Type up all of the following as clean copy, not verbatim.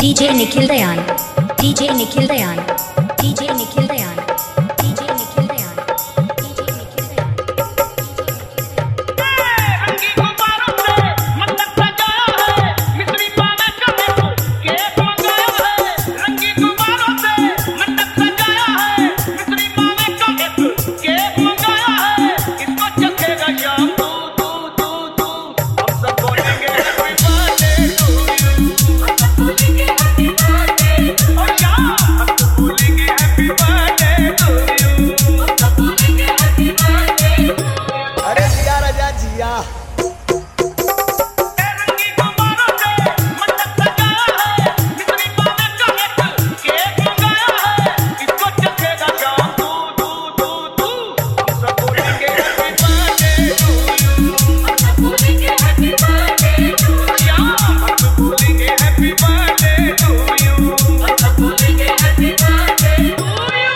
DJ Nikhil Dayan, DJ Nikhil Dayan, DJ Nikhil Dayan, DJ Nikhil Dayan, DJ Nikhil Dayan। रंगी गुब्बारों से मंडप सजाया है, मिस्री पावे कभी केक मंगाया है। रंगी गुब्बारों से मंडप सजाया है, मिस्री पावे कभी केक मंगाया है। इसको चखेगा शाम तू तू तू तू, हम सब बोलेंगे हैप्पी बर्थडे टू यू, हम सब बोलेंगे हैप्पी बर्थडे और शाम हम सब बोलेंगे हैप्पी बर्थडे टू यू, हम सब बोलेंगे हैप्पी बर्थडे। अरे जिया राजा जिया। रंगी गुब्बारों से मंडप सजाया है, मिस्री पावे कभी केक मंगाया है। इसको चखेगा शाम तू तू तू तू, हम सब बोलेंगे हैप्पी बर्थडे टू यू, हम सब बोलेंगे हैप्पी बर्थडे टू शाम हम सब बोलेंगे हैप्पी बर्थडे टू यू, हम सब बोलेंगे happy birthday to you.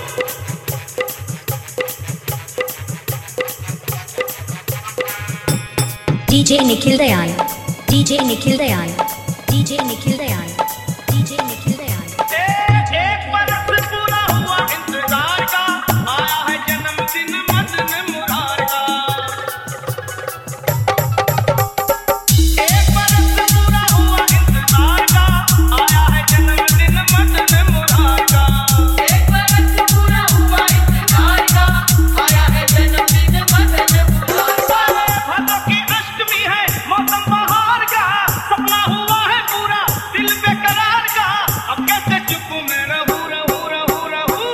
DJ Nikhil Dayan, DJ Nikhil Dayan, DJ Nikhil Dayan, DJ Nikhil Dayan। एक बरस पूरा हुआ इंतजार का, आया है जन्मदिन मदन मुरार का। एक बरस पूरा हुआ इंतजार का, आया है जन्मदिन मदन मुरार का। एक बरस पूरा हुआ इंतजार का, आया है जन्मदिन मदन मुरार का। भादों की अष्टमी है, मौसम बहार का, सपना हुआ है पूरा दिल बेकरार का। अब कैसे चुप मैं रहूं रहूं रहूं रहूं,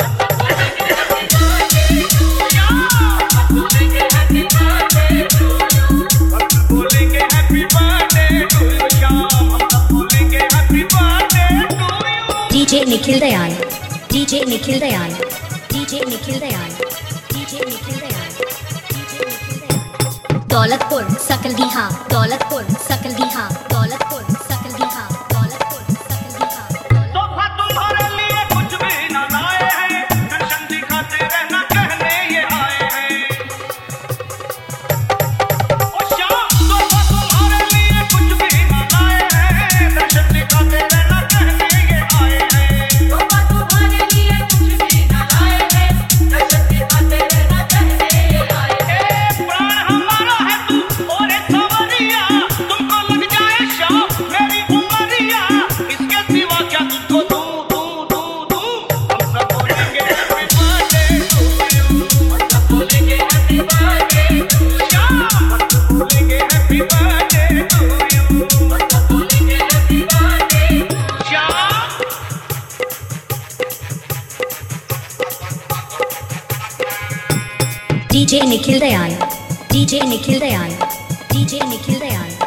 बोलेंगे हैप्पी बर्थडे टू यू, हम बोलेंगे happy birthday to you Sham, हम बोलेंगे happy birthday to you. DJ Nikhil Dayan, DJ Nikhil Dayan, DJ Nikhil Dayan, DJ Nikhil Dayan, DJ Nikhil Dayan। Daulatpur Sakaldiha, Daulatpur Sakaldiha, Daulatpur Sakaldiha, Daulatpur Sakaldiha. तोहफा तुम्हारे लिए कुछ भी न लाए हैं, दर्शन दिखाते रहना कहने ये आए हैं। ओ शाम तोहफा तुम्हारे लिए कुछ भी न लाए हैं, दर्शन दिखाते रहना कहने ये आए हैं। तोहफा तुम्हारे लिए कुछ भी न लाए हैं, दर्शन दिखाते रहना कहने ये आए हैं। प्राण हमारा है तू और एक सवरिया, तुमको लग जाए शाम मेरी उमरिया, इसके सिवा क्या तुझको दूं दूं दूं दूं। हम सब बोलेंगे हैप्पी बर्थडे टू यू, हम सब बोलेंगे हैप्पी बर्थडे टू शाम, हम सब बोलेंगे हैप्पी बर्थडे टू यू, हम सब बोलेंगे happy birthday to Sham. DJ Nikhil Dayan, DJ Nikhil Dayan, DJ Nikhil Dayan,